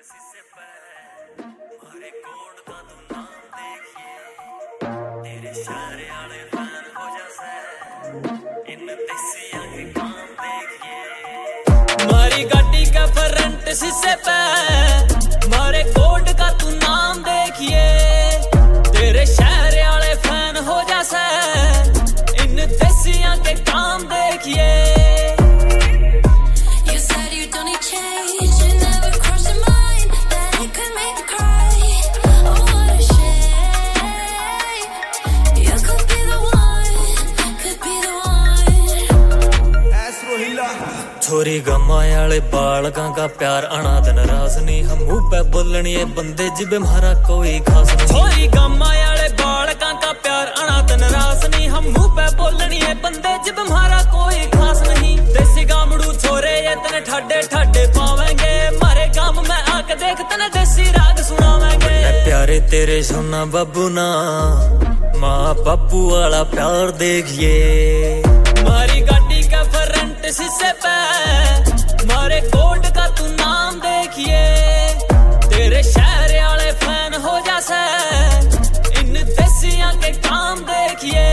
शीशे पे मारे कोड का तू नाम देखिए तेरे शारे वाले फैन हो जासे इन देसियां के काम देखिए मारी गाड़ी का फ्रंट शीशे पे मारे कोड का तू नाम देखिए तेरे शारे वाले फैन हो जासे इन देसियां के काम देखिए छोरी गमाए वाले बालका का प्यार अनाथ नाराज नहीं हम मुंह पे बोलनी है बंदे जिबे हमारा कोई खास नहीं छोरी गमाए वाले बालका का प्यार अनाथ नाराज नहीं हम मुंह पे बोलनी है बंदे जिबे हमारा कोई खास नहीं देसी गामड़ू छोरे ये तने ठाडे ठाडे पावेंगे मारे गांव में आके देख तने देसी राग सुनावेंगे प्यारे तेरे सोना बाबू ना माँ बापू वाला प्यार देखिए मारी गाड़ी का फ्रंट शीशे पे मारे कोड का तू नाम देखिए तेरे शहर वाले फैन हो जासे इन देसियां के काम देखिए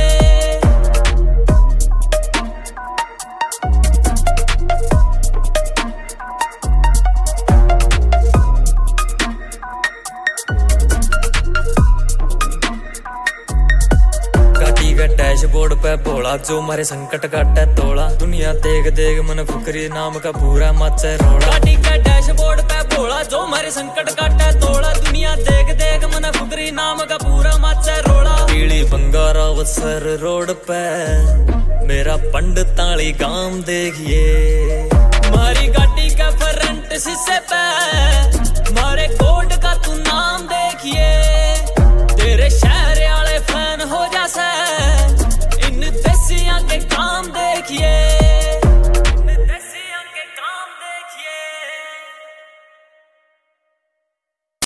डैशबोर्ड पे भोला जो मारे संकट काटे तोला दुनिया देख देख मन फुकरी नाम का पूरा मचे रोड़ा गाड़ी का डैशबोर्ड पे भोला जो मारे संकट काटे तोला दुनिया देख देख मन फुकरी नाम का पूरा मचे रोड़ा पीली बंगारा वसर रोड पे मेरा पंडिताली गांव देखिए मारी